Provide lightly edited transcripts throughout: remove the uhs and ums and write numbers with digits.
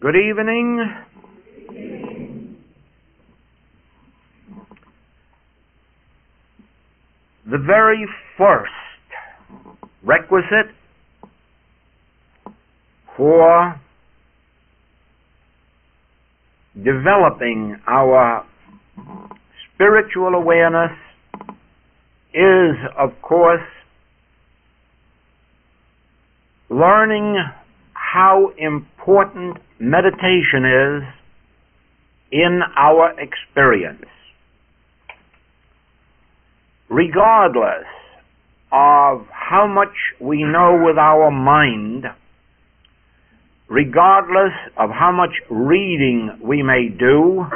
Good evening. The very first requisite for developing our spiritual awareness is, of course, learning how important meditation is in our experience. Regardless of how much we know with our mind, regardless of how much reading we may do,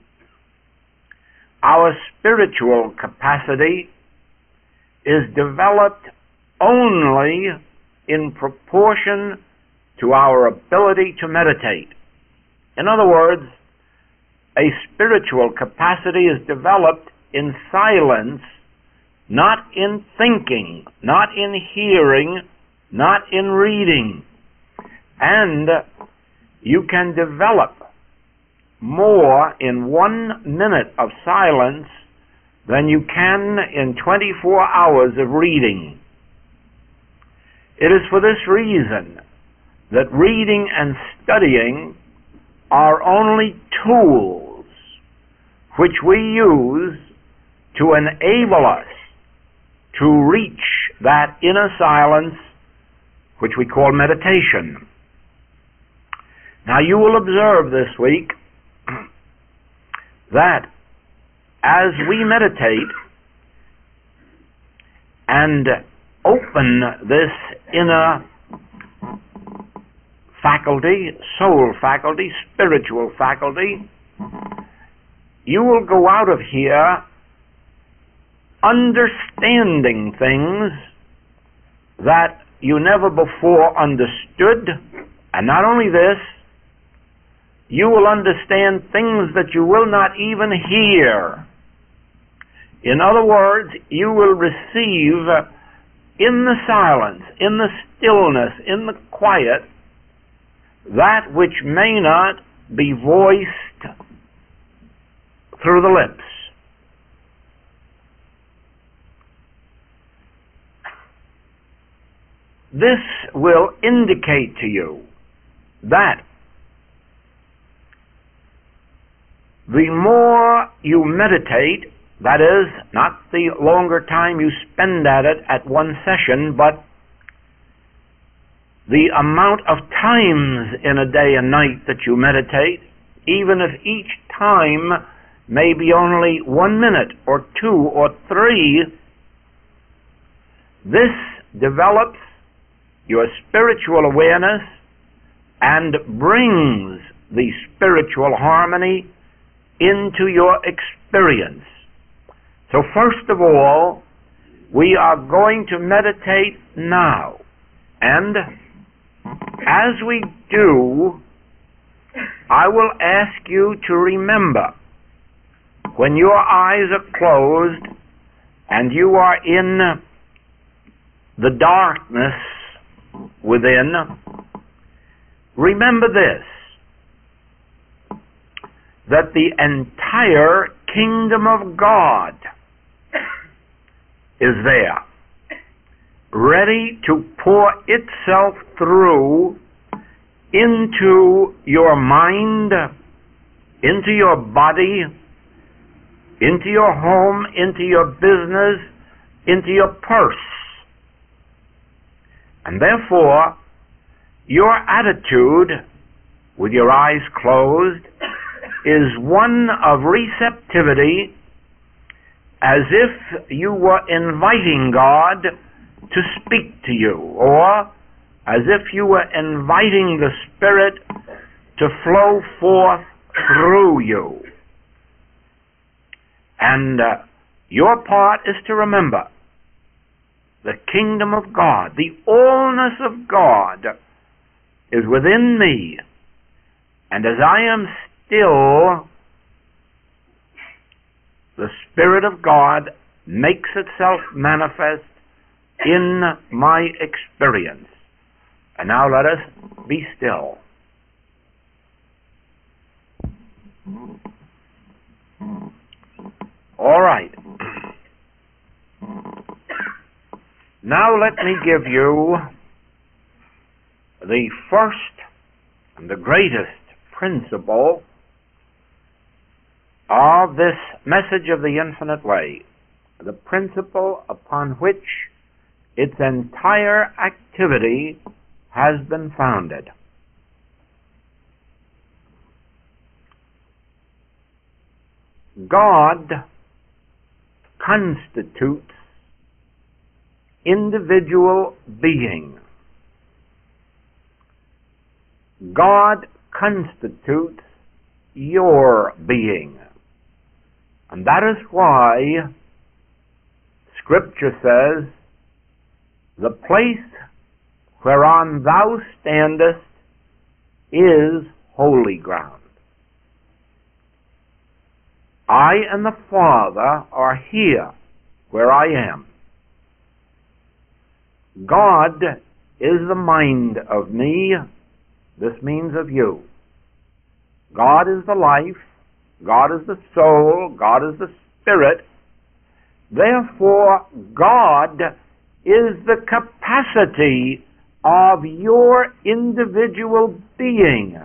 our spiritual capacity is developed only in proportion to our ability to meditate. In other words, a spiritual capacity is developed in silence, not in thinking, not in hearing, not in reading. And you can develop more in 1 minute of silence than you can in 24 hours of reading. It is for this reason that reading and studying are only tools which we use to enable us to reach that inner silence which we call meditation. Now you will observe this week that as we meditate and open this inner faculty, soul faculty, spiritual faculty, you will go out of here understanding things that you never before understood. And not only this, you will understand things that you will not even hear. In other words, you will receive in the silence, in the stillness, in the quiet, that which may not be voiced through the lips. This will indicate to you that the more you meditate, that is, not the longer time you spend at it at one session, but the amount of times in a day and night that you meditate, even if each time may be only 1 minute or 2 or 3, this develops your spiritual awareness and brings the spiritual harmony into your experience. So first of all, we are going to meditate now. And as we do, I will ask you to remember, when your eyes are closed and you are in the darkness within, remember this, that the entire kingdom of God is there, ready to pour itself through into your mind, into your body, into your home, into your business, into your purse. And therefore, your attitude, with your eyes closed, is one of receptivity, as if you were inviting God to speak to you, or as if you were inviting the Spirit to flow forth through you. And your part is to remember the kingdom of God, the allness of God is within me, and as I am still, the Spirit of God makes itself manifest in my experience. And now let us be still. All right. Now let me give you the first and the greatest principle of this message of the infinite way, the principle upon which its entire activity has been founded. God constitutes individual being. God constitutes your being. And that is why Scripture says, "The place whereon thou standest is holy ground." I and the Father are here where I am. God is the mind of me. This means of you. God is the life. God is the soul. God is the spirit. Therefore, God is the capacity of your individual being.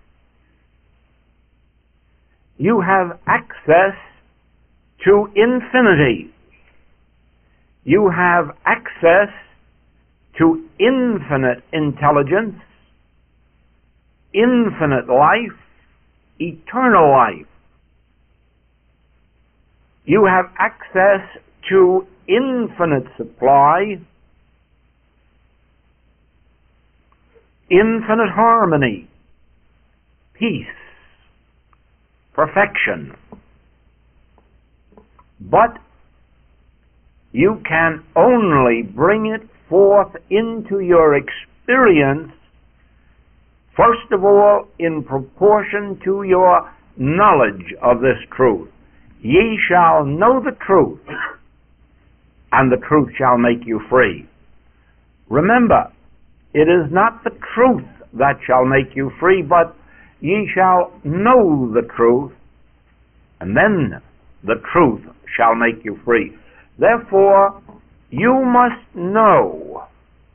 You have access to infinity. You have access to infinite intelligence, infinite life, eternal life. You have access to infinite supply, infinite harmony, peace, perfection. But you can only bring it forth into your experience, first of all, in proportion to your knowledge of this truth. Ye shall know the truth, and the truth shall make you free. Remember, it is not the truth that shall make you free, but ye shall know the truth, and then the truth shall make you free. Therefore, you must know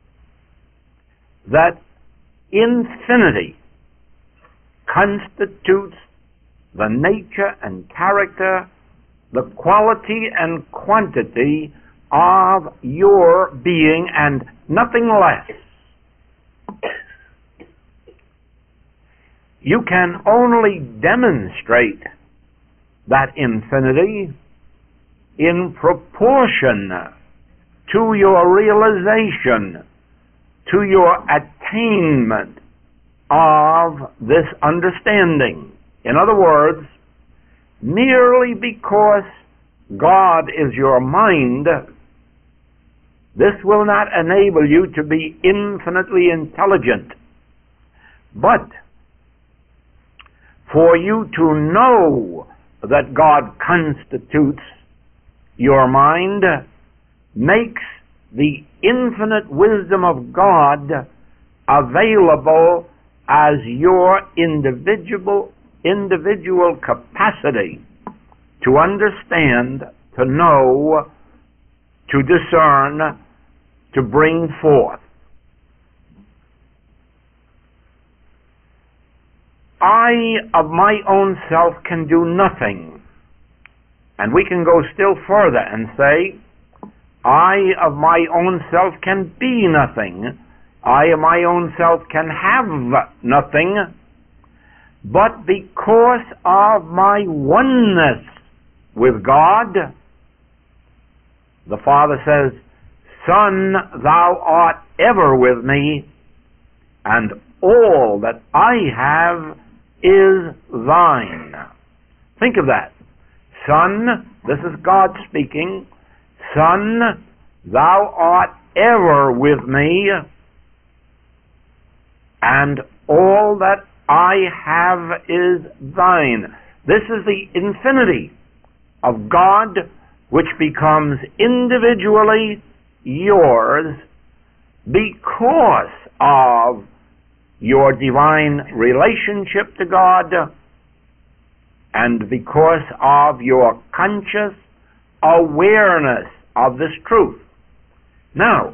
that infinity constitutes the nature and character, the quality and quantity of your being, and nothing less. You can only demonstrate that infinity in proportion to your realization, to your attainment of this understanding. In other words, merely because God is your mind, this will not enable you to be infinitely intelligent. But for you to know that God constitutes your mind makes the infinite wisdom of God available as your individual capacity to understand, to know, to discern, to bring forth. I of my own self can do nothing. And we can go still further and say, I of my own self can be nothing. I of my own self can have nothing. But because of my oneness with God, the Father says, Son, thou art ever with me, and all that I have is thine. Think of that. Son, this is God speaking, Son, thou art ever with me, and all that I have is thine. This is the infinity of God, which becomes individually yours because of your divine relationship to God and because of your conscious awareness of this truth. Now,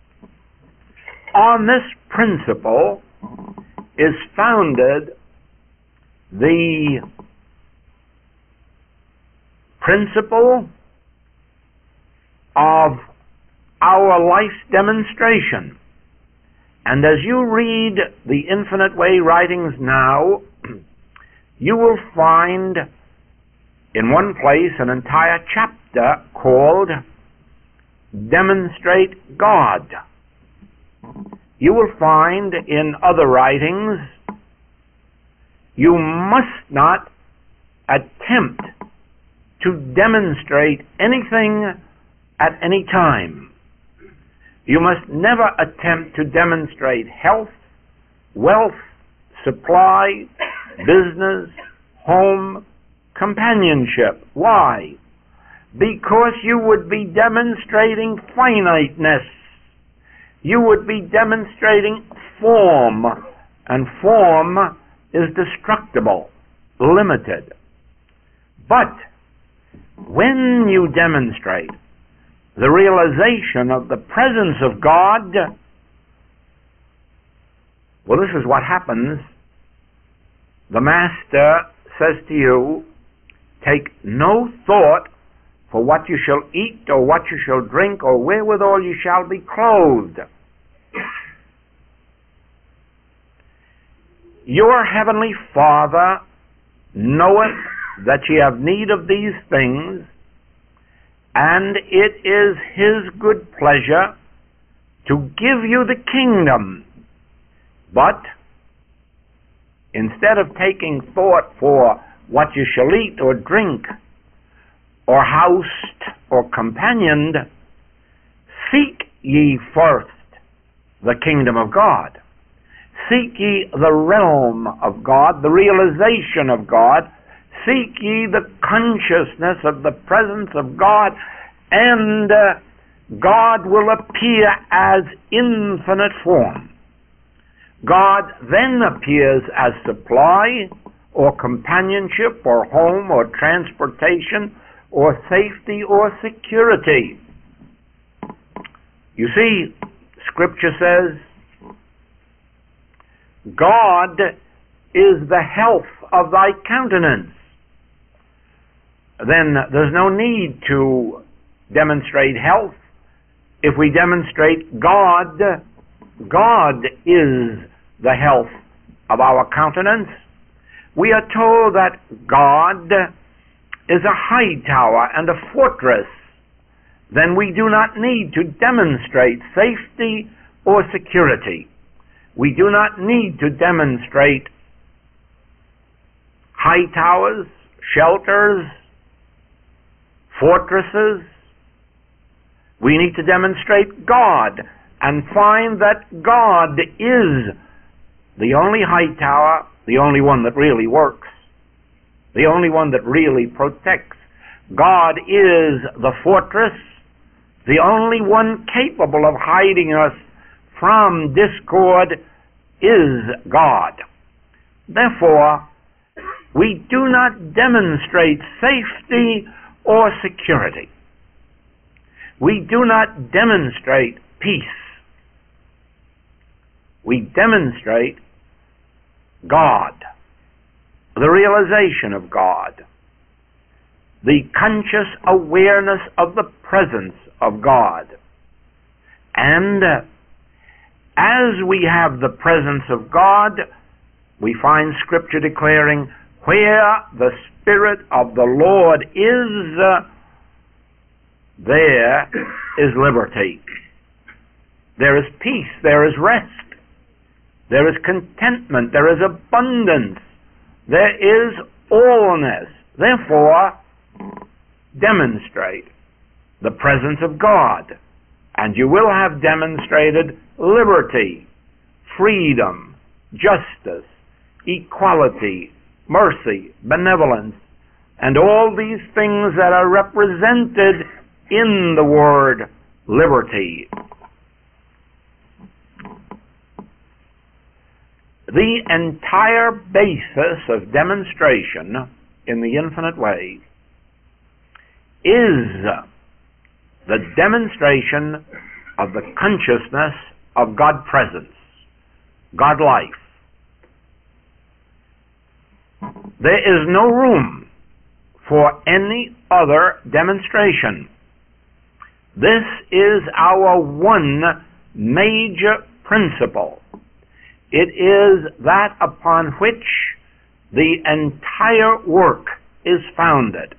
on this principle is founded the principle of our life's demonstration. And as you read the Infinite Way writings now, you will find in one place an entire chapter called Demonstrate God. You will find in other writings, you must not attempt to demonstrate anything at any time. You must never attempt to demonstrate health, wealth, supply, business, home, companionship. Why? Because you would be demonstrating finiteness. You would be demonstrating form, and form is destructible, limited. But when you demonstrate the realization of the presence of God, well, this is what happens. The Master says to you, take no thought for what you shall eat or what you shall drink or wherewithal you shall be clothed. Your heavenly Father knoweth that ye have need of these things, and it is His good pleasure to give you the kingdom. But instead of taking thought for what you shall eat or drink, or housed or companioned, seek ye first the kingdom of God. Seek ye the realm of God, the realization of God. Seek ye the consciousness of the presence of God, and God will appear as infinite form. God then appears as supply, or companionship, or home, or transportation, or safety, or security. You see, Scripture says, God is the health of thy countenance. Then there's no need to demonstrate health. If we demonstrate God, God is the health of our countenance. We are told that God is a high tower and a fortress. Then we do not need to demonstrate safety or security. We do not need to demonstrate high towers, shelters, fortresses. We need to demonstrate God and find that God is the only high tower, the only one that really works, the only one that really protects. God is the fortress, the only one capable of hiding us from discord is God. Therefore, we do not demonstrate safety or security. We do not demonstrate peace. We demonstrate God, the realization of God, the conscious awareness of the presence of God. And as we have the presence of God, we find Scripture declaring, where the Spirit of the Lord is, there is liberty. There is peace, there is rest, there is contentment, there is abundance, there is allness. Therefore, demonstrate the presence of God, and you will have demonstrated liberty, freedom, justice, equality, mercy, benevolence, and all these things that are represented in the word liberty. The entire basis of demonstration in the infinite way is the demonstration of the consciousness of God presence, God life. There is no room for any other demonstration. This is our one major principle. It is that upon which the entire work is founded.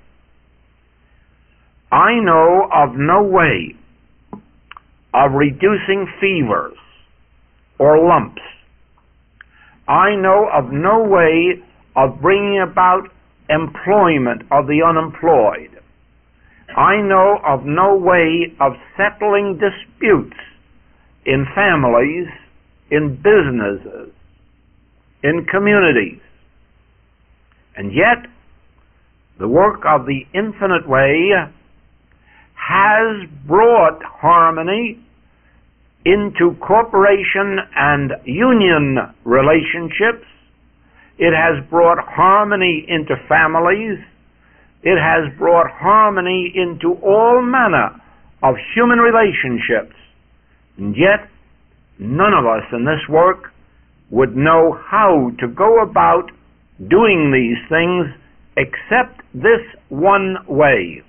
I know of no way of reducing fevers or lumps. I know of no way of bringing about employment of the unemployed. I know of no way of settling disputes in families, in businesses, in communities. And yet, the work of the infinite way has brought harmony into cooperation and union relationships. It has brought harmony into families. It has brought harmony into all manner of human relationships. And yet, none of us in this work would know how to go about doing these things except this one way.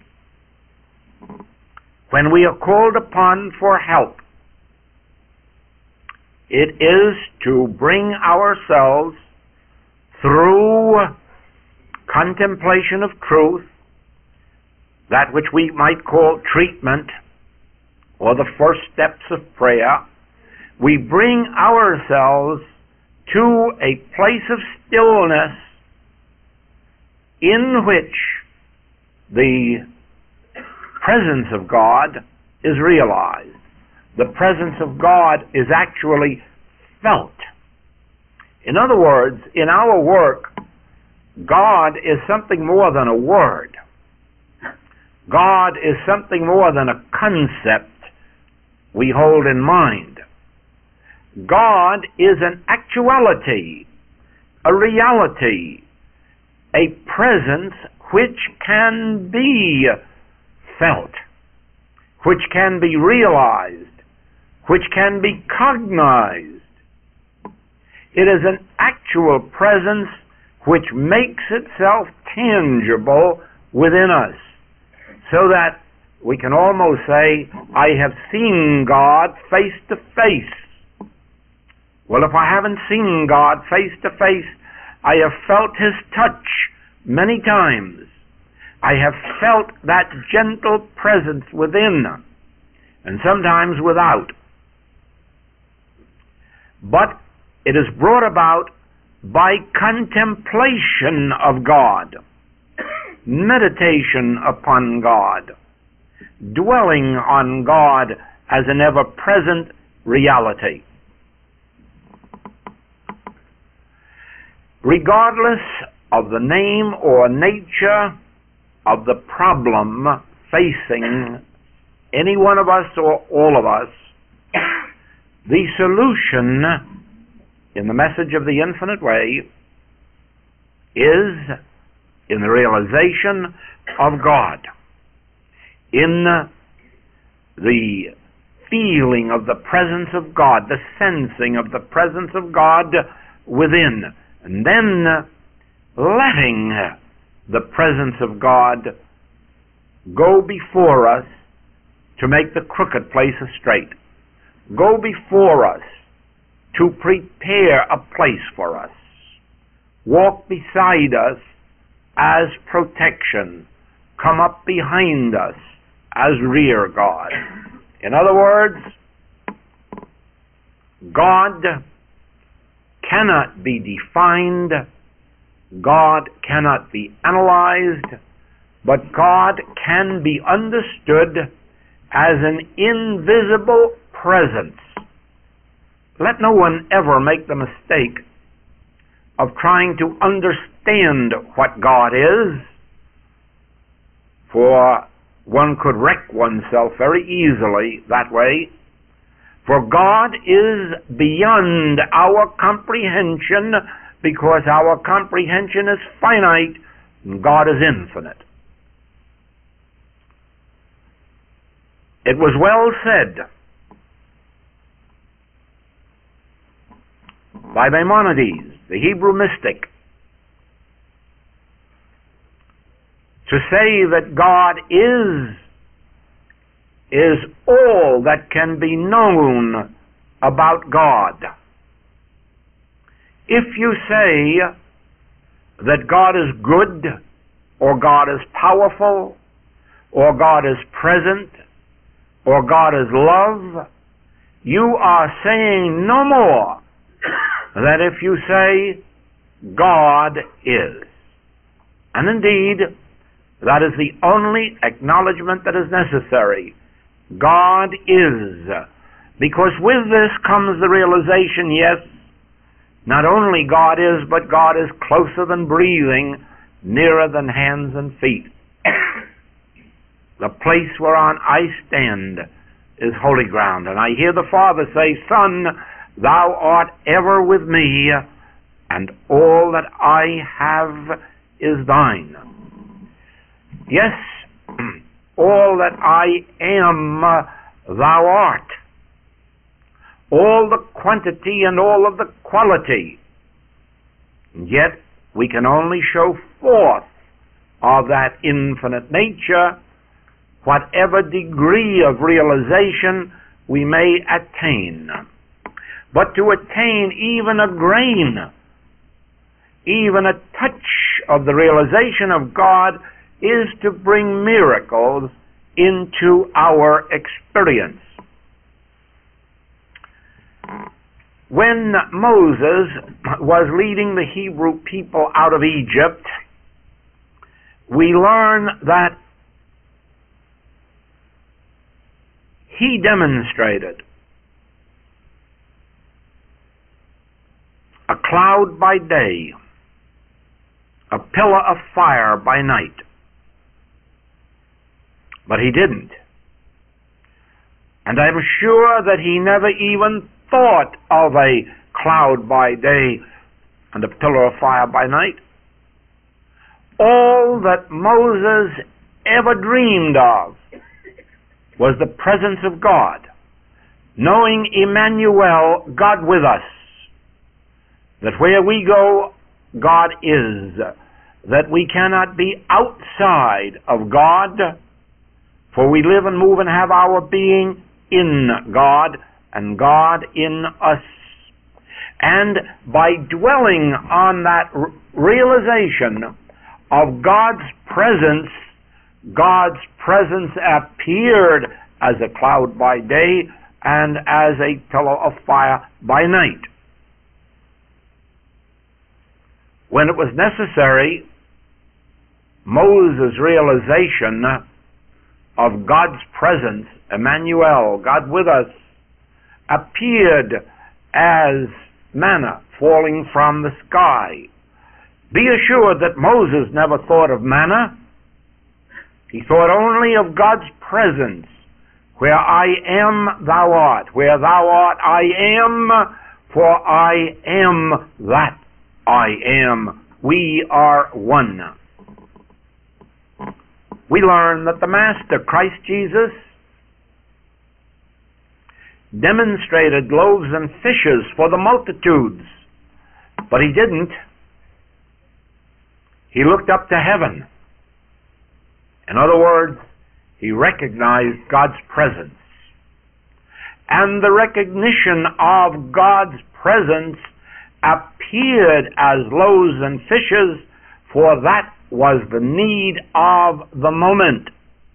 When we are called upon for help, it is to bring ourselves through contemplation of truth, that which we might call treatment, or the first steps of prayer. We bring ourselves to a place of stillness in which the presence of God is realized. The presence of God is actually felt. In other words, in our work, God is something more than a word. God is something more than a concept we hold in mind. God is an actuality, a reality, a presence which can be felt, which can be realized, which can be cognized. It is an actual presence which makes itself tangible within us, so that we can almost say, I have seen God face to face. Well, if I haven't seen God face to face, I have felt His touch many times. I have felt that gentle presence within, and sometimes without. But it is brought about by contemplation of God, meditation upon God, dwelling on God as an ever-present reality. Regardless of the name or nature of the problem facing any one of us or all of us, the solution in the message of the infinite way is in the realization of God, in the feeling of the presence of God, the sensing of the presence of God within, and then letting the presence of God go before us to make the crooked places straight, go before us to prepare a place for us, walk beside us as protection, come up behind us as rear guard. In other words, God cannot be defined, God cannot be analyzed, but God can be understood as an invisible presence. Let no one ever make the mistake of trying to understand what God is, for one could wreck oneself very easily that way. For God is beyond our comprehension, because our comprehension is finite And God is infinite. It was well said by Maimonides, the Hebrew mystic, to say that God is all that can be known about God. If you say that God is good, or God is powerful, or God is present, or God is love, you are saying no more than if you say God is. And indeed, that is the only acknowledgement that is necessary. God is. Because with this comes the realization, yes, not only God is, but God is closer than breathing, nearer than hands and feet. The place whereon I stand is holy ground. And I hear the Father say, Son, thou art ever with me, and all that I have is thine. Yes, all that I am, thou art. All the quantity and all of the quality. And yet, we can only show forth of that infinite nature whatever degree of realization we may attain. But to attain even a grain, even a touch of the realization of God, is to bring miracles into our experience. When Moses was leading the Hebrew people out of Egypt, we learn that he demonstrated a cloud by day, a pillar of fire by night. But he didn't. And I'm sure that he never even thought of a cloud by day and a pillar of fire by night. All that Moses ever dreamed of was the presence of God, knowing Emmanuel, God with us, that where we go, God is, that we cannot be outside of God, for we live and move and have our being in God, and God in us. And by dwelling on that realization of God's presence appeared as a cloud by day and as a pillar of fire by night. When it was necessary, Moses' realization of God's presence, Emmanuel, God with us, appeared as manna falling from the sky. Be assured that Moses never thought of manna. He thought only of God's presence. Where I am, thou art. Where thou art, I am, for I am that I am. We are one. We learn that the Master, Christ Jesus, demonstrated loaves and fishes for the multitudes, but he didn't. He looked up to heaven. In other words, he recognized God's presence. And the recognition of God's presence appeared as loaves and fishes, for that was the need of the moment.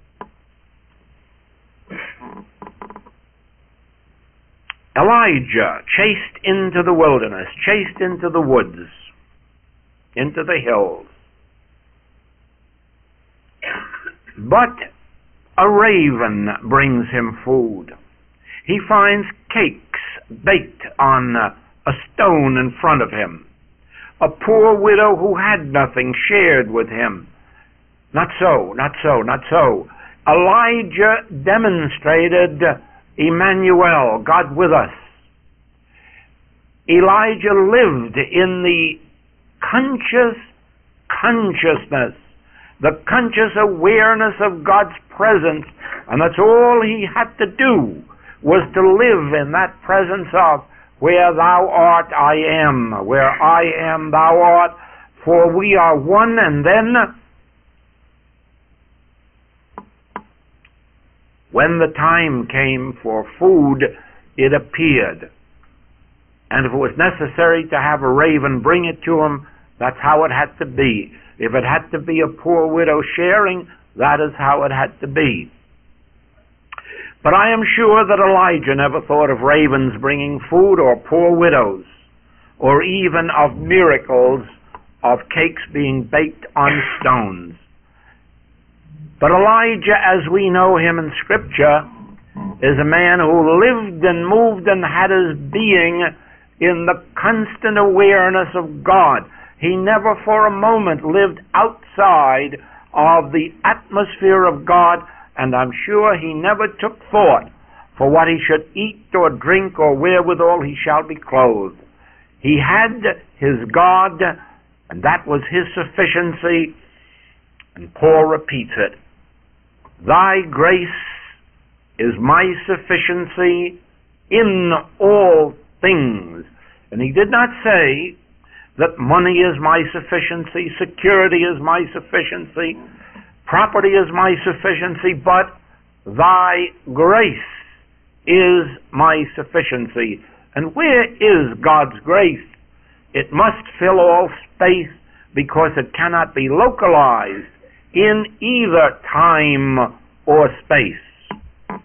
Elijah chased into the wilderness, chased into the woods, into the hills. But a raven brings him food. He finds cakes baked on a stone in front of him. A poor widow who had nothing shared with him. Not so, not so, not so. Elijah demonstrated Emmanuel, God with us. Elijah lived in the conscious consciousness, the conscious awareness of God's presence. And that's all he had to do, was to live in that presence of, where thou art, I am. Where I am, thou art. For we are one. And then, when the time came for food, it appeared. And if it was necessary to have a raven bring it to him, that's how it had to be. If it had to be a poor widow sharing, that is how it had to be. But I am sure that Elijah never thought of ravens bringing food, or poor widows, or even of miracles of cakes being baked on stones. But Elijah, as we know him in Scripture, is a man who lived and moved and had his being in the constant awareness of God. He never for a moment lived outside of the atmosphere of God, and I'm sure he never took thought for what he should eat or drink or wherewithal he shall be clothed. He had his God, and that was his sufficiency. And Paul repeats it. Thy grace is my sufficiency in all things. And he did not say that money is my sufficiency, security is my sufficiency, property is my sufficiency, but thy grace is my sufficiency. And where is God's grace? It must fill all space, because it cannot be localized in either time or space.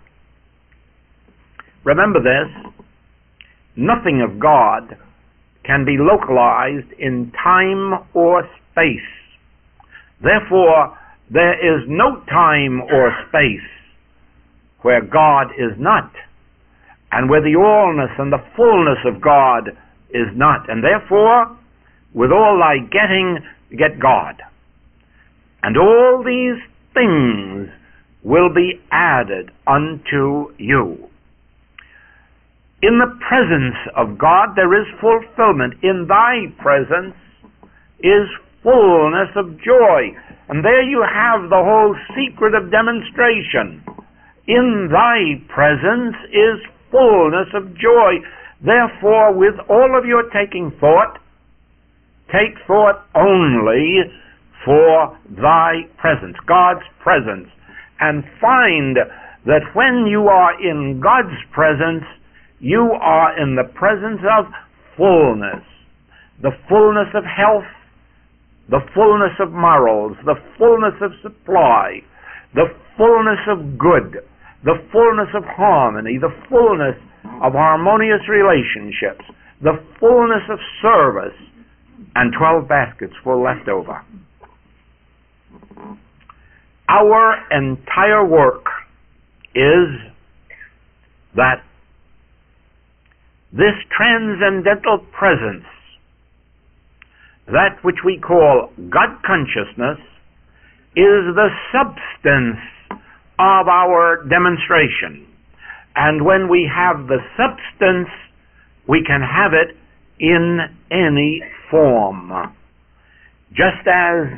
Remember this, nothing of God can be localized in time or space. Therefore, there is no time or space where God is not, and where the allness and the fullness of God is not. And therefore, with all thy getting, get God. And all these things will be added unto you. In the presence of God there is fulfillment. In thy presence is fullness of joy. And there you have the whole secret of demonstration. In thy presence is fullness of joy. Therefore, with all of your taking thought, take thought only for thy presence, God's presence, and find that when you are in God's presence, you are in the presence of fullness, the fullness of health, the fullness of morals, the fullness of supply, the fullness of good, the fullness of harmony, the fullness of harmonious relationships, the fullness of service, and 12 baskets full left over. Our entire work is that this transcendental presence, that which we call God consciousness, is the substance of our demonstration. And when we have the substance, we can have it in any form. Just as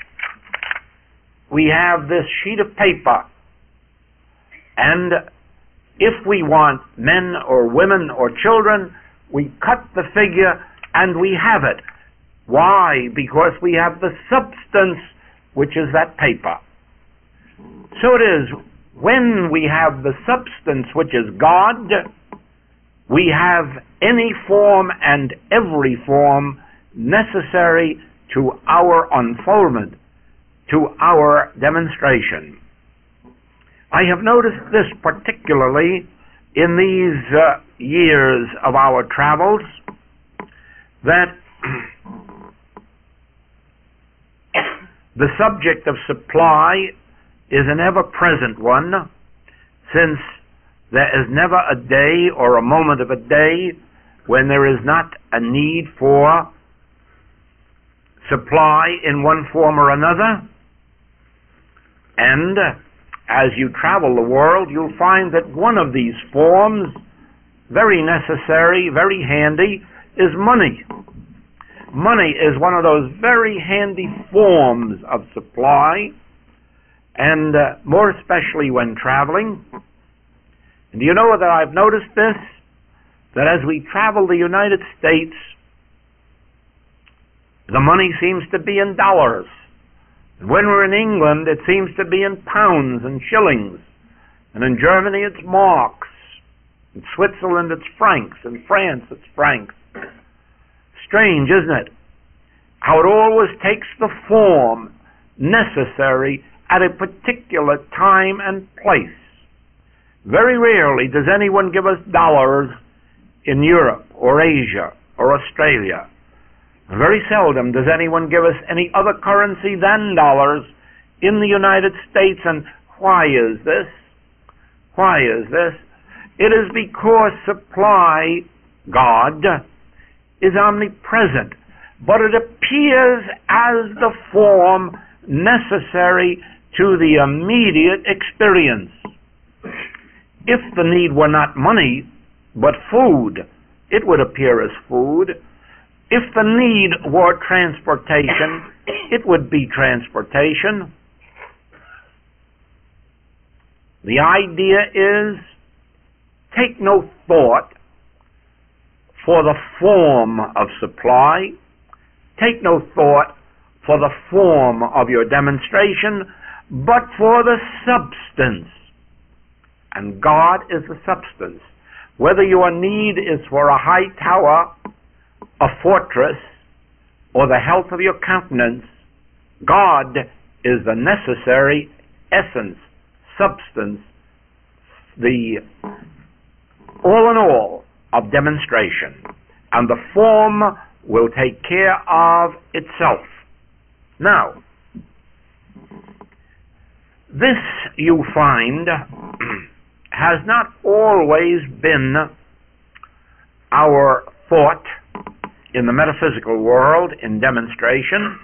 we have this sheet of paper, and if we want men or women or children, we cut the figure and we have it. Why? Because we have the substance, which is that paper. So it is, when we have the substance, which is God, we have any form and every form necessary to our unfoldment, to our demonstration. I have noticed this particularly in these years of our travels, that the subject of supply is an ever-present one, since there is never a day or a moment of a day when there is not a need for supply in one form or another. And as you travel the world, you'll find that one of these forms, very necessary, very handy, is money. money is one of those very handy forms of supply, and more especially when traveling. And do you know that I've noticed this? That as we travel the United States, the money seems to be in dollars. And when we're in England, it seems to be in pounds and shillings. And in Germany, it's marks. In Switzerland, it's francs. In France, it's francs. Strange, isn't it? How it always takes the form necessary at a particular time and place. Very rarely does anyone give us dollars in Europe or Asia or Australia. Very seldom does anyone give us any other currency than dollars in the United States. And why is this? Why is this? It is because supply, God, is omnipresent, but it appears as the form necessary to the immediate experience. If the need were not money, but food, it would appear as food. If the need were transportation, it would be transportation. The idea is, take no thought for the form of supply. Take no thought for the form of your demonstration, but for the substance. And God is the substance. Whether your need is for a high tower, a fortress, or the health of your countenance, God is the necessary essence, substance, the all in all of demonstration. And the form will take care of itself. Now, this you find has not always been our thought in the metaphysical world in demonstration,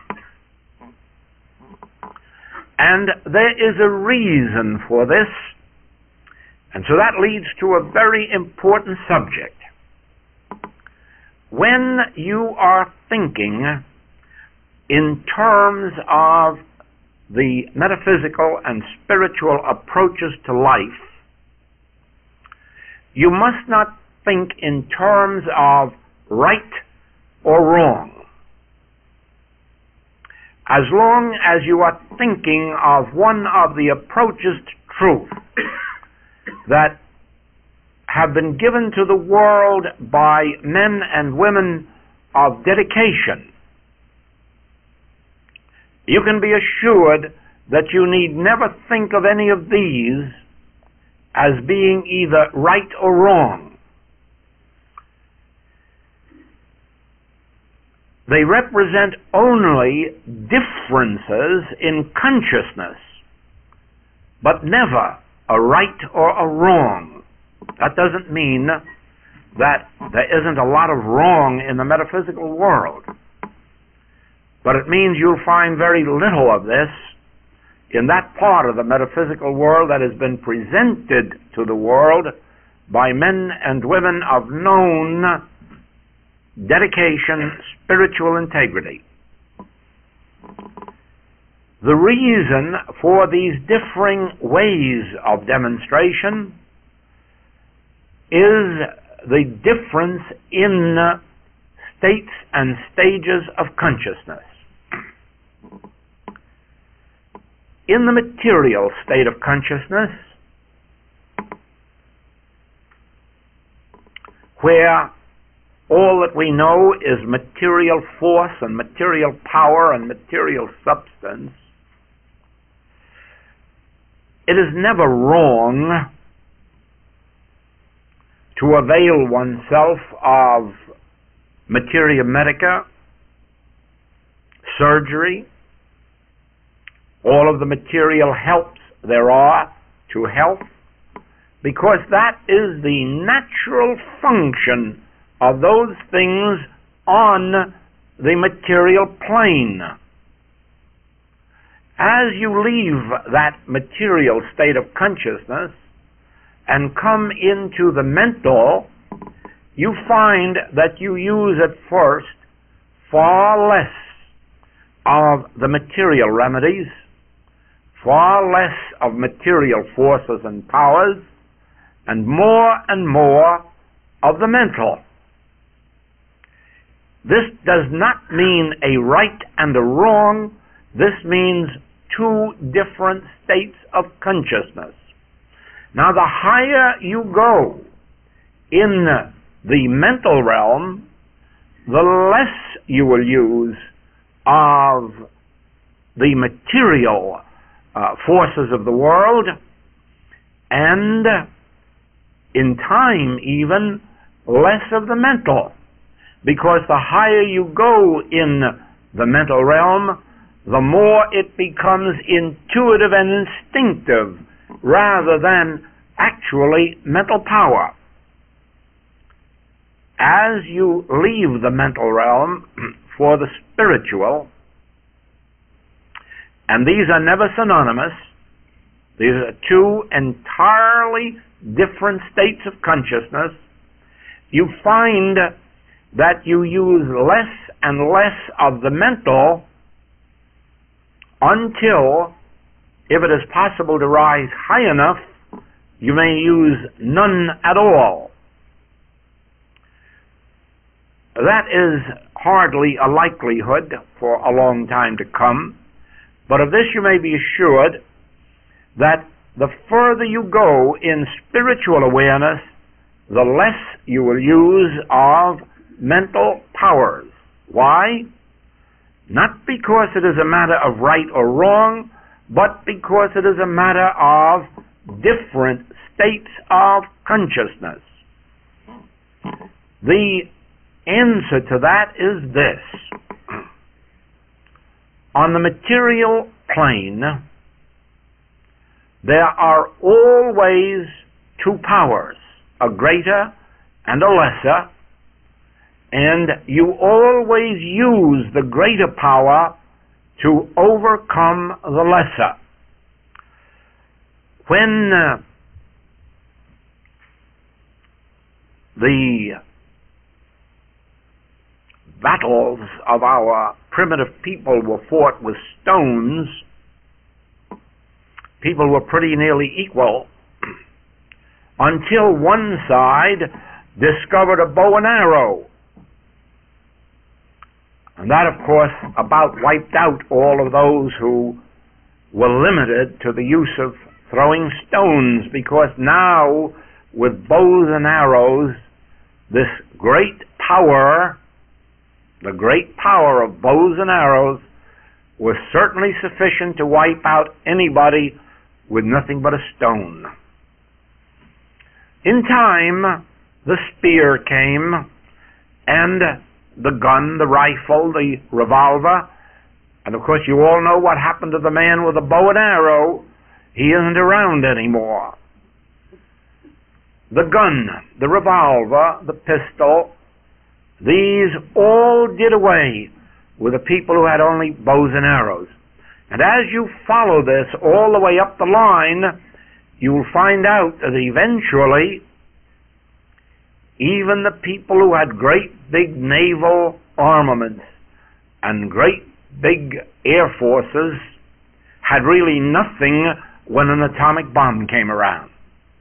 and there is a reason for this, and so that leads to a very important subject. When you are thinking in terms of the metaphysical and spiritual approaches to life, you must not think in terms of right or wrong. As long as you are thinking of one of the approaches to truth that have been given to the world by men and women of dedication, you can be assured that you need never think of any of these as being either right or wrong. They represent only differences in consciousness, but never a right or a wrong. That doesn't mean that there isn't a lot of wrong in the metaphysical world, but it means you'll find very little of this in that part of the metaphysical world that has been presented to the world by men and women of known dedication, spiritual integrity. The reason for these differing ways of demonstration is the difference in states and stages of consciousness. In the material state of consciousness, where all that we know is material force and material power and material substance, it is never wrong to avail oneself of materia medica, surgery, all of the material helps there are to health, because that is the natural function of those things on the material plane. As you leave that material state of consciousness and come into the mental, you find that you use at first far less of the material remedies, far less of material forces and powers, and more of the mental. This does not mean a right and a wrong. This means two different states of consciousness. Now, the higher you go in the mental realm, the less you will use of the material forces of the world, and in time even less of the mental, because the higher you go in the mental realm, the more it becomes intuitive and instinctive rather than actually mental power. As you leave the mental realm for the spiritual, and these are never synonymous, these are two entirely different states of consciousness, you find that you use less and less of the mental until, if it is possible to rise high enough, you may use none at all. That is hardly a likelihood for a long time to come, but of this you may be assured that the further you go in spiritual awareness, the less you will use of mental powers. Why? Not because it is a matter of right or wrong, but because it is a matter of different states of consciousness. The answer to that is this. On the material plane, there are always two powers, a greater and a lesser, and you always use the greater power to overcome the lesser. When the battles of our primitive people were fought with stones, people were pretty nearly equal until one side discovered a bow and arrow. And that, of course, about wiped out all of those who were limited to the use of throwing stones, because now, with bows and arrows, this great power, the great power of bows and arrows, was certainly sufficient to wipe out anybody with nothing but a stone. In time, the spear came, and the gun, the rifle, the revolver, and of course you all know what happened to the man with the bow and arrow. He isn't around anymore. The gun, the revolver, the pistol, these all did away with the people who had only bows and arrows. And as you follow this all the way up the line, you will find out that eventually even the people who had great big naval armaments and great big air forces had really nothing when an atomic bomb came around.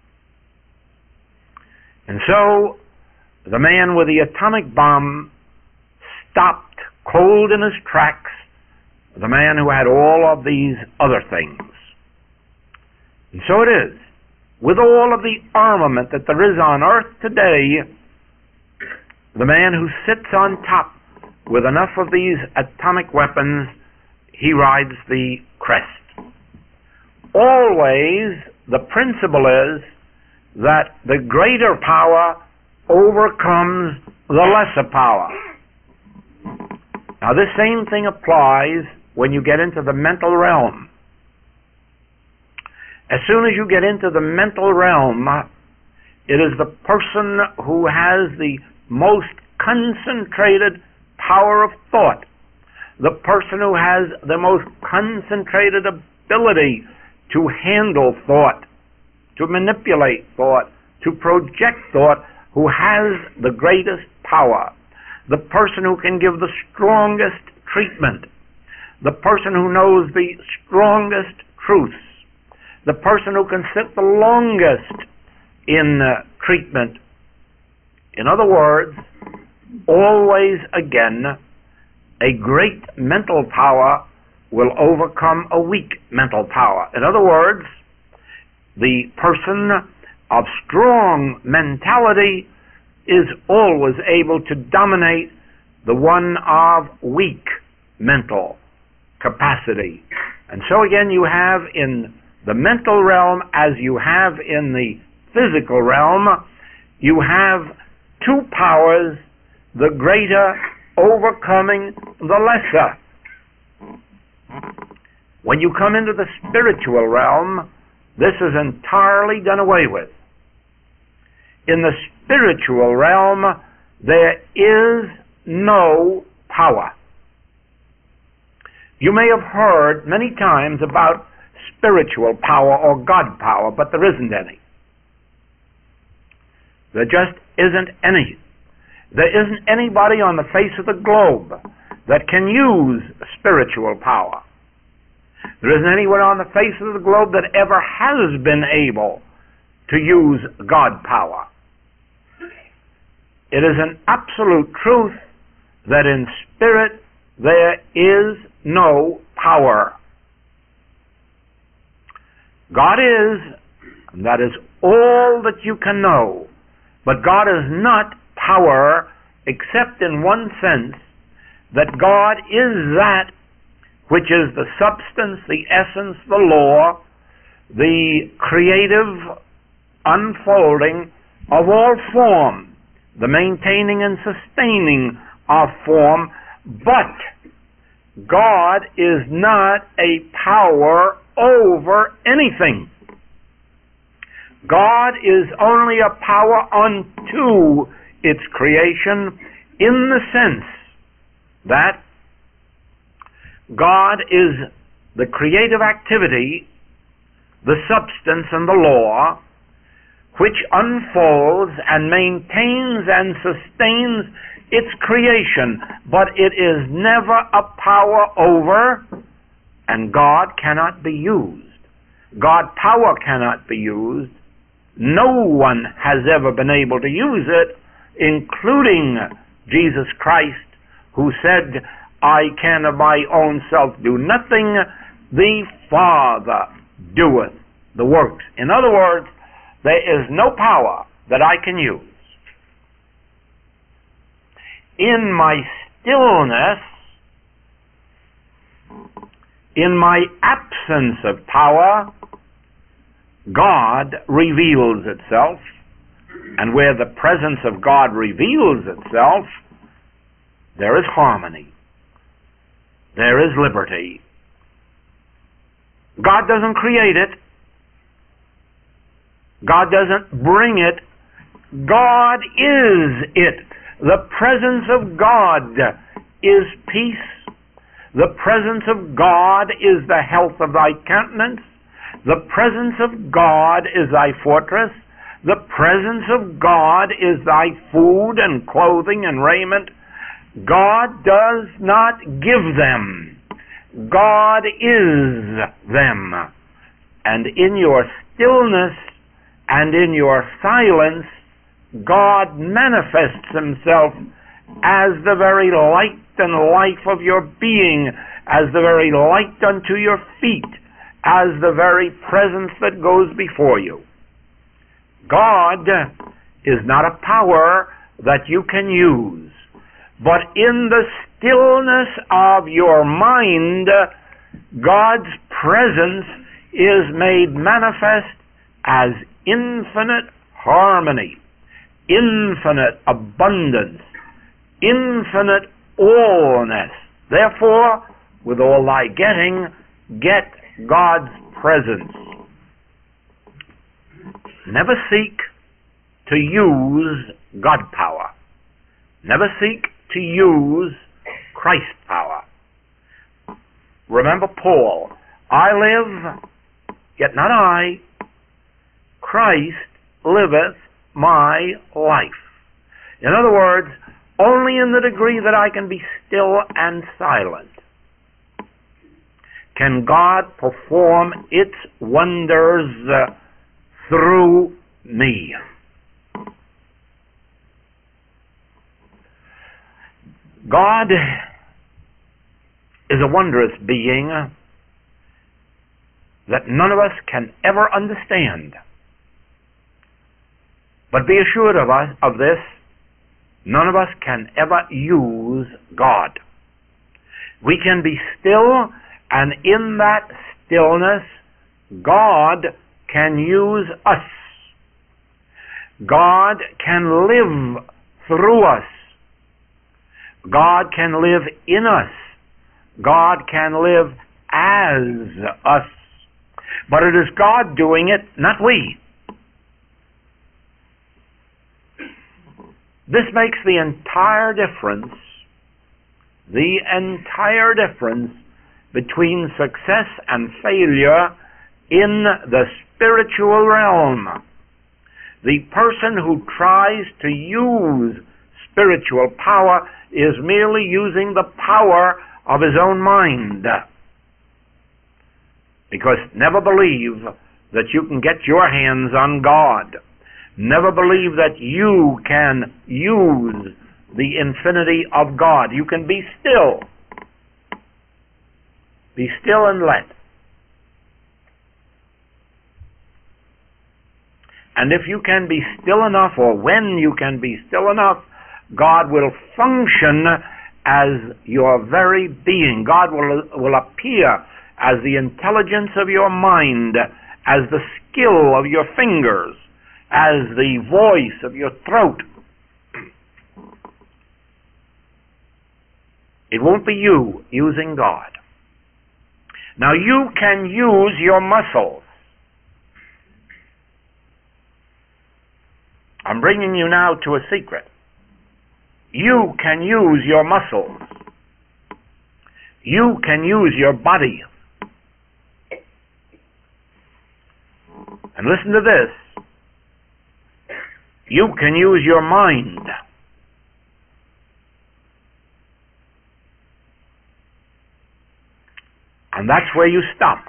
And so the man with the atomic bomb stopped cold in his tracks the man who had all of these other things. And so it is. With all of the armament that there is on earth today, the man who sits on top with enough of these atomic weapons, he rides the crest. Always the principle is that the greater power overcomes the lesser power. Now this same thing applies when you get into the mental realm. As soon as you get into the mental realm, it is the person who has the most concentrated power of thought, the person who has the most concentrated ability to handle thought, to manipulate thought, to project thought, who has the greatest power. the person who can give the strongest treatment, the person who knows the strongest truths, the person who can sit the longest in treatment. In other words, always again, a great mental power will overcome a weak mental power. In other words, the person of strong mentality is always able to dominate the one of weak mental capacity. And so again, you have in the mental realm, as you have in the physical realm, you have two powers, the greater overcoming the lesser. When you come into the spiritual realm, this is entirely done away with. In the spiritual realm, there is no power. You may have heard many times about spiritual power or God power, but there isn't any. There just isn't any. There isn't anybody on the face of the globe that can use spiritual power. There isn't anyone on the face of the globe that ever has been able to use God power. It is an absolute truth that in spirit there is no power. God is, and that is all that you can know. But God is not power, except in one sense, that God is that which is the substance, the essence, the law, the creative unfolding of all form, the maintaining and sustaining of form. But God is not a power over anything. God is only a power unto its creation, in the sense that God is the creative activity, the substance and the law, which unfolds and maintains and sustains its creation, but it is never a power over, and God cannot be used. God power cannot be used. No one has ever been able to use it, including Jesus Christ, who said, I can of my own self do nothing, the Father doeth the works. In other words, there is no power that I can use. In my stillness, in my absence of power, God reveals itself, and where the presence of God reveals itself, there is harmony. There is liberty. God doesn't create it. God doesn't bring it. God is it. The presence of God is peace. The presence of God is the health of thy countenance. The presence of God is thy fortress. The presence of God is thy food and clothing and raiment. God does not give them. God is them. And in your stillness and in your silence, God manifests himself as the very light and life of your being, as the very light unto your feet, as the very presence that goes before you. God is not a power that you can use, but in the stillness of your mind, God's presence is made manifest as infinite harmony, infinite abundance, infinite allness. Therefore, with all thy getting, get God's presence. Never seek to use God power. Never seek to use Christ power. Remember Paul, I live, yet not I. Christ liveth my life. In other words, only in the degree that I can be still and silent can God perform its wonders through me. God is a wondrous being that none of us can ever understand. But be assured of this, none of us can ever use God. We can be still, and in that stillness, God can use us. God can live through us. God can live in us. God can live as us. But it is God doing it, not we. This makes the entire difference between success and failure in the spiritual realm. The person who tries to use spiritual power is merely using the power of his own mind. Because never believe that you can get your hands on God. Never believe that you can use the infinity of God. You can be still. Be still and let. And if you can be still enough, or when you can be still enough, God will function as your very being. God will appear as the intelligence of your mind, as the skill of your fingers, as the voice of your throat. It won't be you using God. Now you can use your muscles. I'm bringing you now to a secret. You can use your muscles. You can use your body. And listen to this. You can use your mind. And that's where you stop.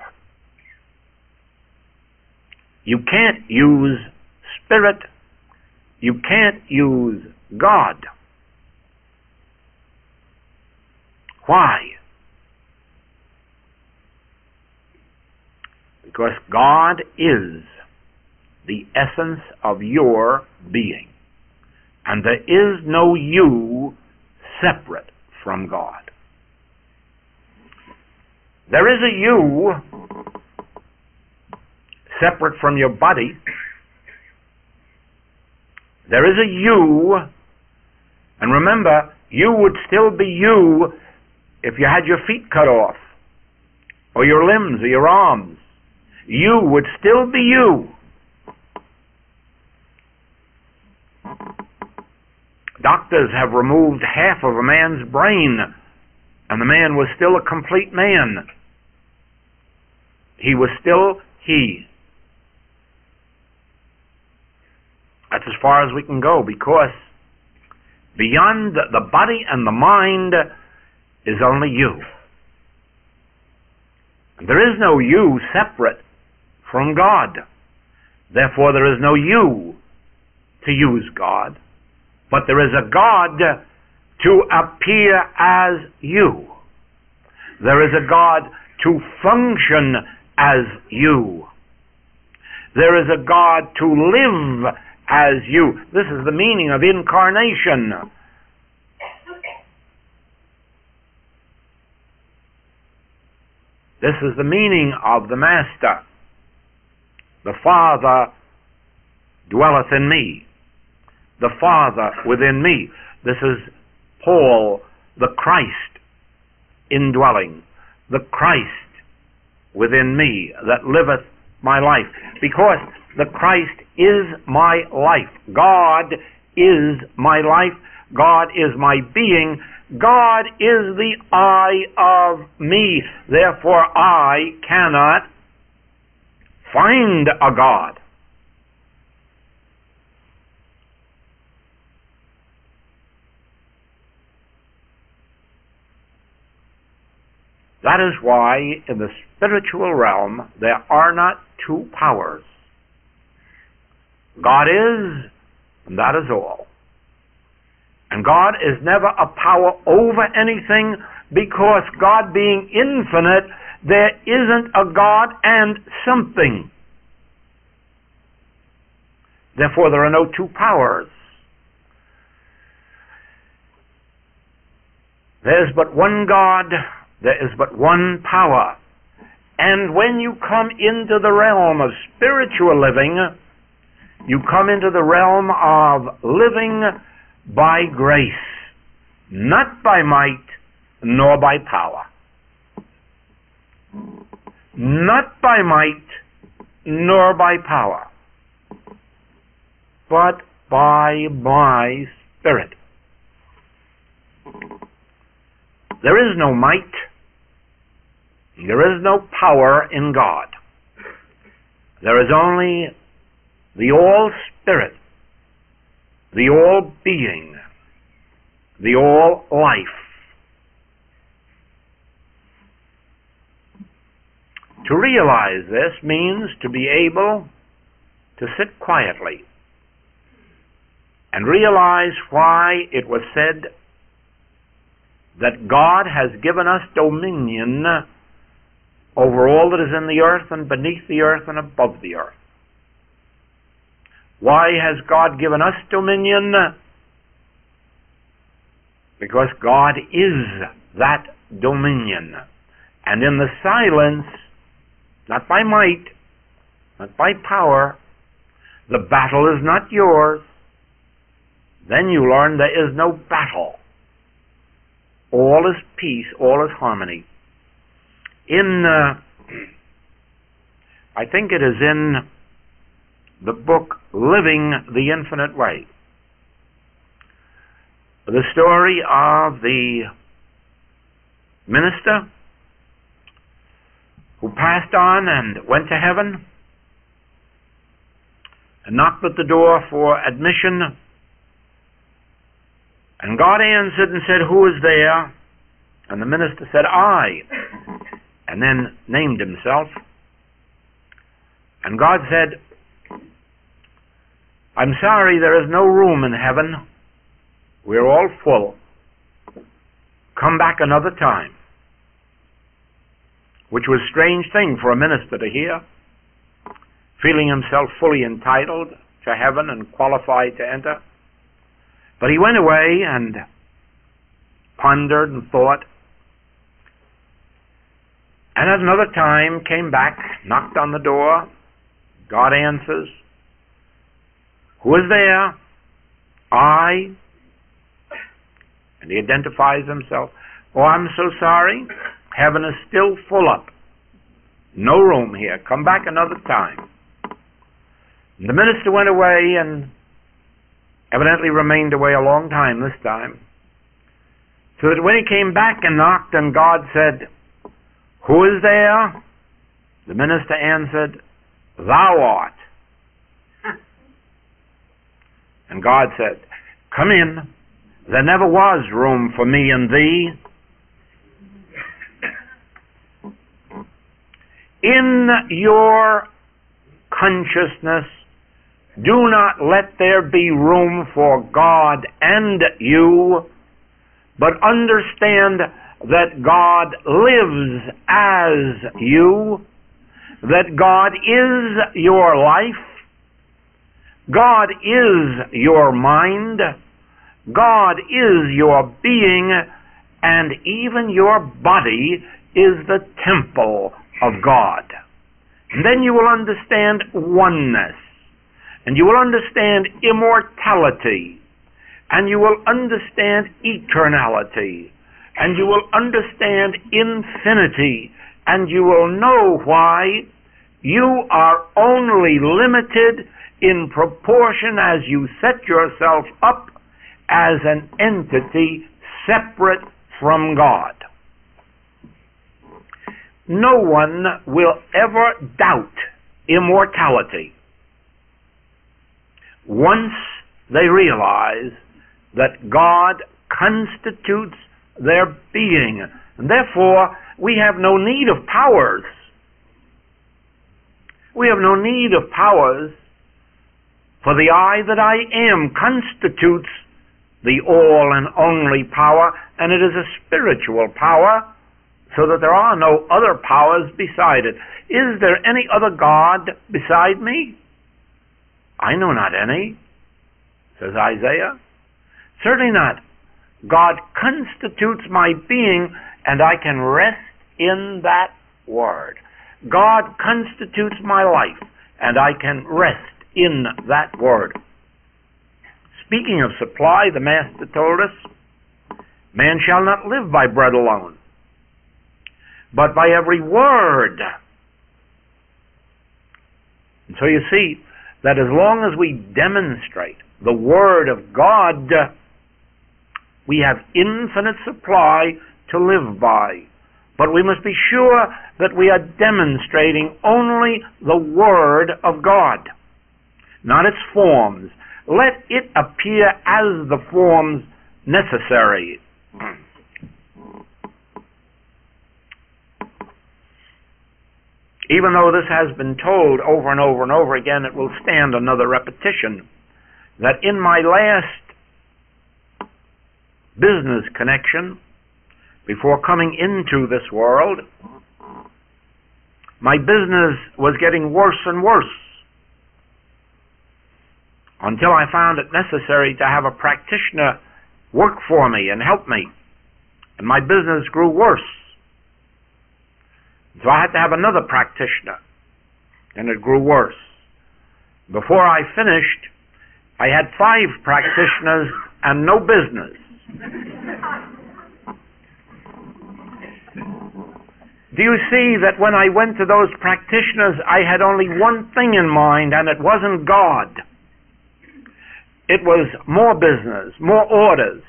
You can't use spirit. You can't use God. Why? Because God is the essence of your being. And there is no you separate from God. There is a you separate from your body. There is a you, and remember, you would still be you if you had your feet cut off, or your limbs, or your arms. You would still be you. Doctors have removed half of a man's brain, and the man was still a complete man. He was still he. That's as far as we can go, because beyond the body and the mind is only you. There is no you separate from God. Therefore, there is no you to use God, but there is a God to appear as you. There is a God to function as you. There is a God to live as you. This is the meaning of incarnation. This is the meaning of the Master. The Father dwelleth in me. The Father within me. This is Paul, the Christ indwelling. The Christ within me that liveth my life. Because the Christ is my life. God is my life. God is my being. God is the I of me. Therefore, I cannot find a God. That is why in the spiritual realm there are not two powers. God is, and that is all. And God is never a power over anything, because God being infinite, there isn't a God and something. Therefore, there are no two powers. There is but one God, there is but one power. And when you come into the realm of spiritual living, you come into the realm of living by grace, not by might, nor by power. Not by might, nor by power, but by my Spirit. There is no might, there is no power in God. There is only the all-Spirit, the all-being, the all-life. To realize this means to be able to sit quietly and realize why it was said that God has given us dominion over all that is in the earth and beneath the earth and above the earth. Why has God given us dominion? Because God is that dominion. And in the silence, not by might, not by power, the battle is not yours. Then you learn there is no battle. All is peace, all is harmony. I think it is in the book Living the Infinite Way, the story of the minister who passed on and went to heaven and knocked at the door for admission. And God answered and said, "Who is there?" And the minister said, "I," and then named himself. And God said, "I'm sorry, there is no room in heaven. We're all full. Come back another time." Which was a strange thing for a minister to hear, feeling himself fully entitled to heaven and qualified to enter. But he went away and pondered and thought, and at another time came back, knocked on the door. God answers, "Who is there?" "I." And he identifies himself. "Oh, I'm so sorry. Heaven is still full up. No room here. Come back another time." And the minister went away and evidently remained away a long time this time. So that when he came back and knocked and God said, "Who is there?" the minister answered, "Thou art." And God said, "Come in. There never was room for me and thee. In your consciousness, do not let there be room for God and you, but understand that God lives as you, that God is your life, God is your mind, God is your being, and even your body is the temple of God." And then you will understand oneness, and you will understand immortality, and you will understand eternality, and you will understand infinity, and you will know why you are only limited in proportion as you set yourself up as an entity separate from God. No one will ever doubt immortality once they realize that God constitutes their being, and therefore we have no need of powers. We have no need of powers, for the I that I am constitutes the all and only power, and it is a spiritual power, so that there are no other powers beside it. Is there any other God beside me? I know not any, says Isaiah. Certainly not. God constitutes my being, and I can rest in that word. God constitutes my life, and I can rest in that word. Speaking of supply, the Master told us, man shall not live by bread alone, but by every word. And so you see that as long as we demonstrate the Word of God, we have infinite supply to live by. But we must be sure that we are demonstrating only the Word of God, not its forms. Let it appear as the forms necessary. Even though this has been told over and over and over again, it will stand another repetition, that in my last business connection, before coming into this world, my business was getting worse and worse until I found it necessary to have a practitioner work for me and help me. And my business grew worse. So I had to have another practitioner, and it grew worse. Before I finished, I had 5 practitioners and no business. Do you see that when I went to those practitioners, I had only one thing in mind, and it wasn't God. It was more business, more orders.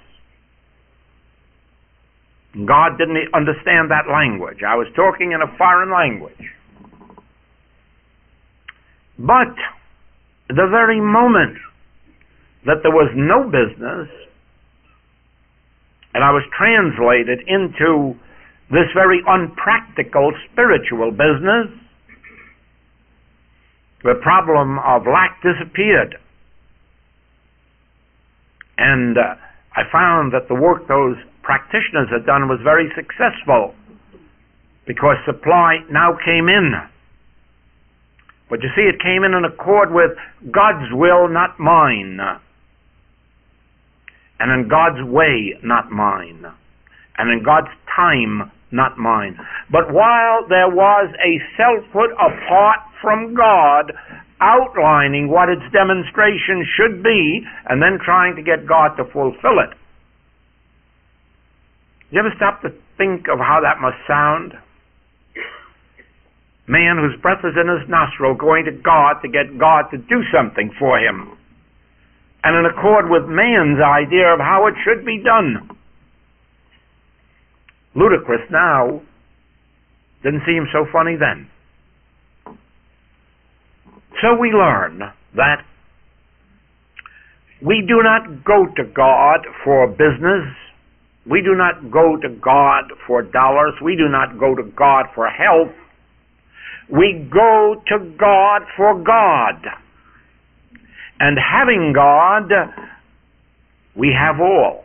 God didn't understand that language. I was talking in a foreign language. But the very moment that there was no business, and I was translated into this very unpractical spiritual business, the problem of lack disappeared. And I found that the work those practitioners had done was very successful, because supply now came in. But you see, it came in accord with God's will, not mine, and in God's way, not mine, and in God's time, not mine. But while there was a selfhood apart from God, outlining what its demonstration should be, and then trying to get God to fulfill it. You ever stop to think of how that must sound? Man whose breath is in his nostril going to God to get God to do something for him, and in accord with man's idea of how it should be done. Ludicrous now, didn't seem so funny then. So we learn that we do not go to God for business. We do not go to God for dollars. We do not go to God for health. We go to God for God. And having God, we have all.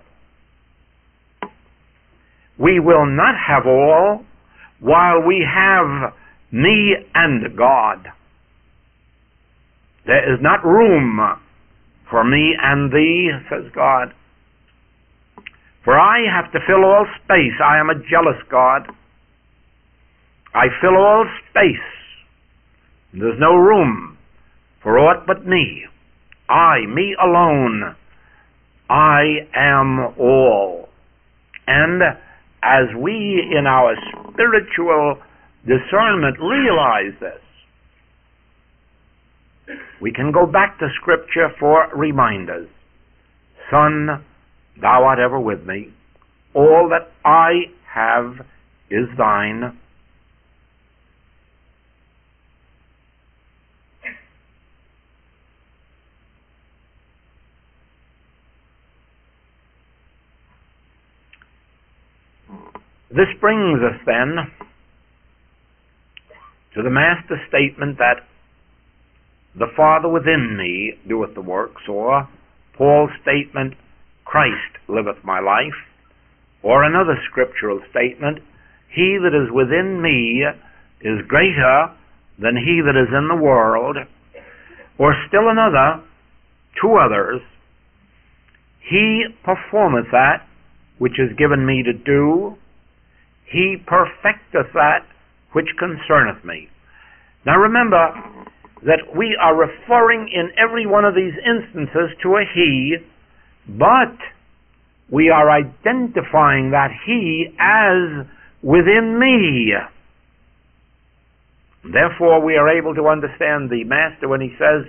We will not have all while we have me and God. There is not room for me and thee, says God. For I have to fill all space. I am a jealous God. I fill all space. There's no room for aught but me. Me alone. I am all. And as we in our spiritual discernment realize this, we can go back to Scripture for reminders. Son, thou art ever with me. All that I have is thine. This brings us then to the master statement that the Father within me doeth the works, or Paul's statement, Christ liveth my life, or another scriptural statement, he that is within me is greater than he that is in the world, or still another, two others, he performeth that which is given me to do, he perfecteth that which concerneth me. Now remember that we are referring in every one of these instances to a he, but we are identifying that he as within me. Therefore, we are able to understand the Master when he says,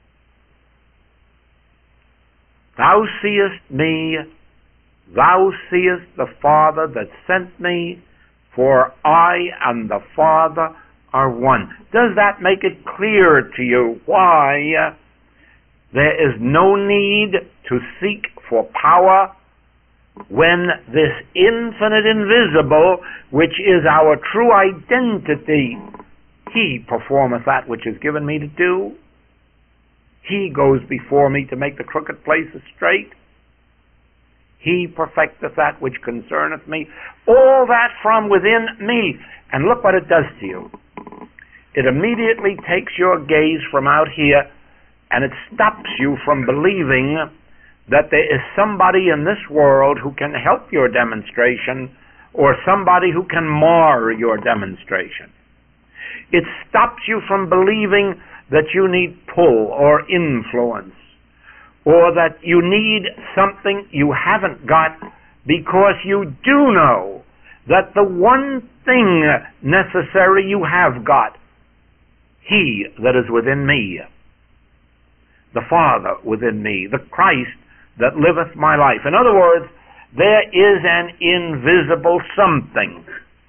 Thou seest me, thou seest the Father that sent me, for I and the Father are one. Does that make it clear to you why there is no need to seek for power when this infinite invisible, which is our true identity, he performeth that which is given me to do. He goes before me to make the crooked places straight. He perfecteth that which concerneth me. All that from within me. And look what it does to you. It immediately takes your gaze from out here, and it stops you from believing that there is somebody in this world who can help your demonstration, or somebody who can mar your demonstration. It stops you from believing that you need pull or influence, or that you need something you haven't got, because you do know that the one thing necessary you have got, he that is within me, the Father within me, the Christ that liveth my life. In other words, there is an invisible something.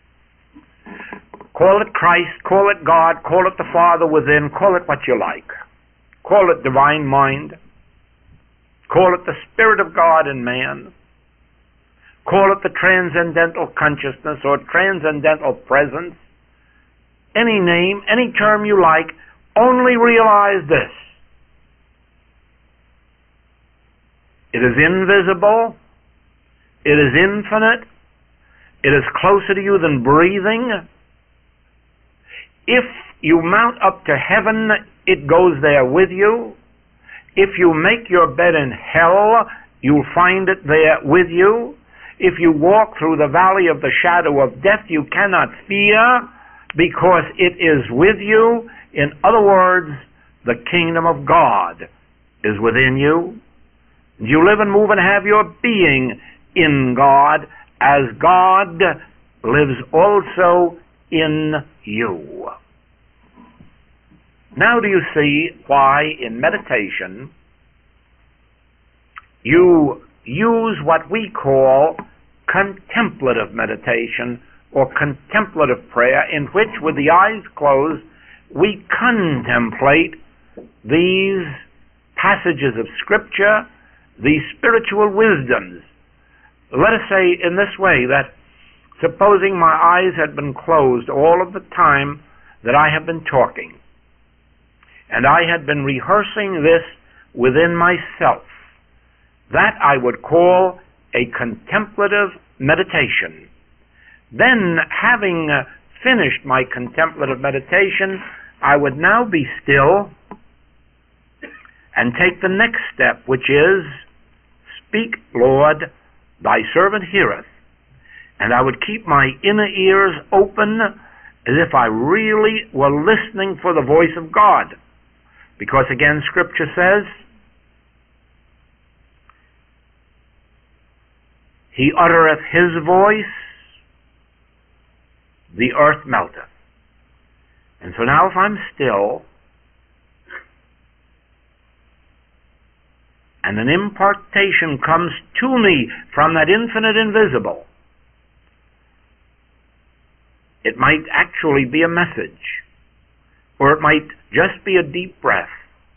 Call it Christ, call it God, call it the Father within, call it what you like. Call it divine mind. Call it the Spirit of God in man. Call it the transcendental consciousness or transcendental presence. Any name, any term you like, only realize this. It is invisible. It is infinite. It is closer to you than breathing. If you mount up to heaven, it goes there with you. If you make your bed in hell, you'll find it there with you. If you walk through the valley of the shadow of death, you cannot fear, because it is with you. In other words, the kingdom of God is within you. You live and move and have your being in God, as God lives also in you. Now do you see why in meditation you use what we call contemplative meditation or contemplative prayer, in which, with the eyes closed, we contemplate these passages of Scripture, these spiritual wisdoms. Let us say in this way that, supposing my eyes had been closed all of the time that I have been talking, and I had been rehearsing this within myself, that I would call a contemplative meditation. Then, having finished my contemplative meditation, I would now be still and take the next step, which is, Speak, Lord, thy servant heareth. And I would keep my inner ears open as if I really were listening for the voice of God. Because again, Scripture says, He uttereth His voice, the earth melteth. And so now if I'm still, and an impartation comes to me from that infinite invisible, it might actually be a message, or it might just be a deep breath,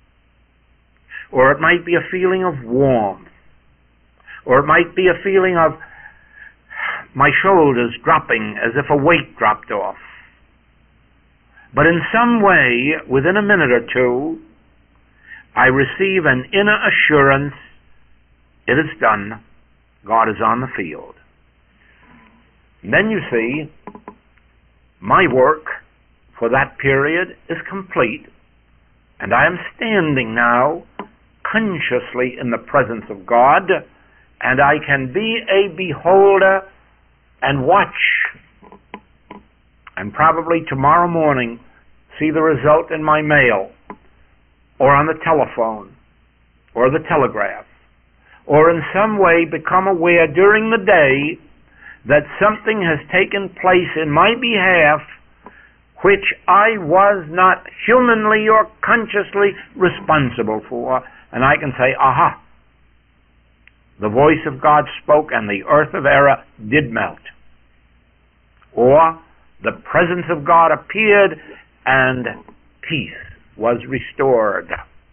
or it might be a feeling of warmth, or it might be a feeling of my shoulders dropping as if a weight dropped off. But in some way, within a minute or two, I receive an inner assurance, it is done, God is on the field. And then you see, my work for that period is complete, and I am standing now consciously in the presence of God, and I can be a beholder and watch, and probably tomorrow morning see the result in my mail, or on the telephone, or the telegraph, or in some way become aware during the day that something has taken place in my behalf which I was not humanly or consciously responsible for, and I can say, aha, the voice of God spoke and the earth of error did melt. Or the presence of God appeared and peace was restored.